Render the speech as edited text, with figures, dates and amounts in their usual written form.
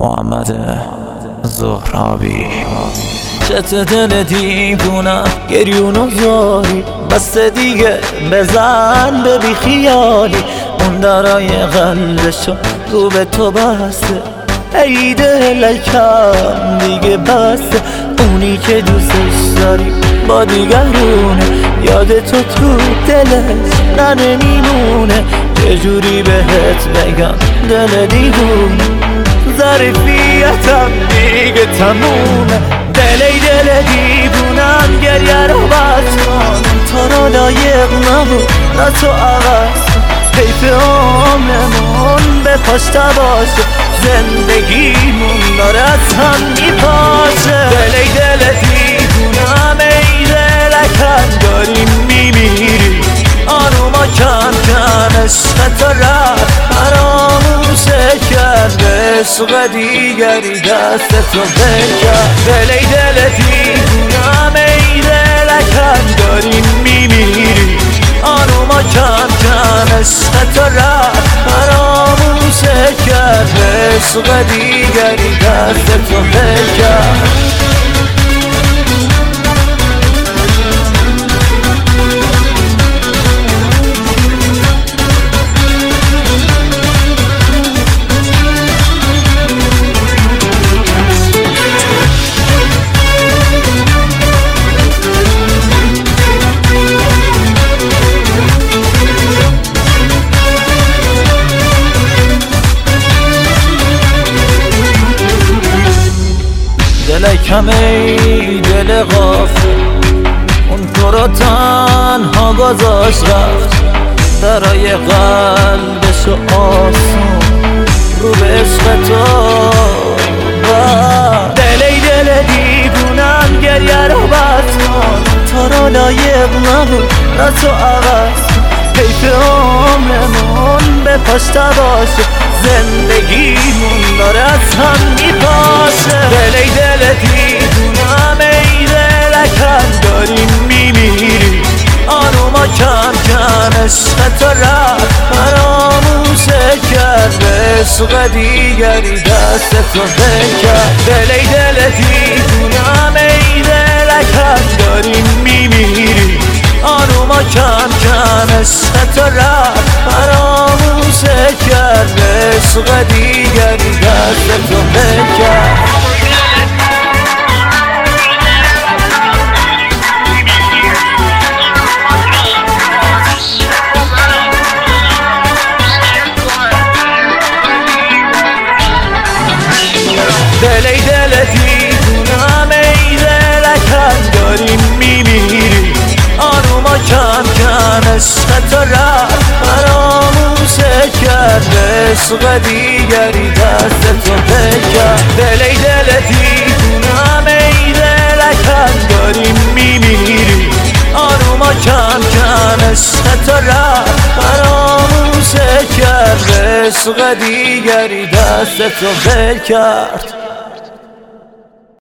محمد زهرابی. چت دل دیوونم گریون و زاری، بس دیگه بزن به بی خیالی. اون درای قلبشو رو به تو بسته، ای دلکم دیگه بسته. اونی که دوستش داری با دیگرونه، یاد تو دلش نمیمونه. یه جوری بهت بگم دل دیوونه، ظرفیتم دیگه تمومه. دل دیوونم گریه رو بس کن، تو رو لایق نبود نه تو عوض کن. حیف عمرمون به پشت باشه، زندگیمون داره از هم میپاشه. دل دیوونم ای دلکم داری میمیری، آروما کم کم عشق تو رفت فراموشه کرد، عشق دیگری دست تو بکرد. دل دیوونم ای دلکم داری میمیری، آروما کم کم عشق تو رفت فراموشه کرد، عشق دیگری دست تو بکرد. دلکم ای دل غافل، اون تو رو تنها گذاشت رفت، درای قلبشو آسون رو به عشق تو بست. دل دیوونم گریه رو بس کن، تو رو لایق نبود نه تو عوض کن. حیف عمرمون به پشت باشه، زندگیمون داره از هم میپاشه. دل دیوونم ای دلکم داری میمیری، آروما کم کم عشق تو رفت فراموشه کرد، عشق دیگری دست تو بکرد. دل دیوونم ای دلکم داری میمیری، آروما کم کم عشق تو رفت فراموشه کرد، عشق دیگری دست تو بکرد. دل دیوونم ای دلکم داری میمیری، آروما کم کم عشق تو رفت فراموشه کرد، عشق دیگری دست تو بکرد. دل دیوونم ای دلکم داری میمیری، آروما کم کم عشق تو رفت فراموشه کرد، عشق دیگری دست تو بکرد.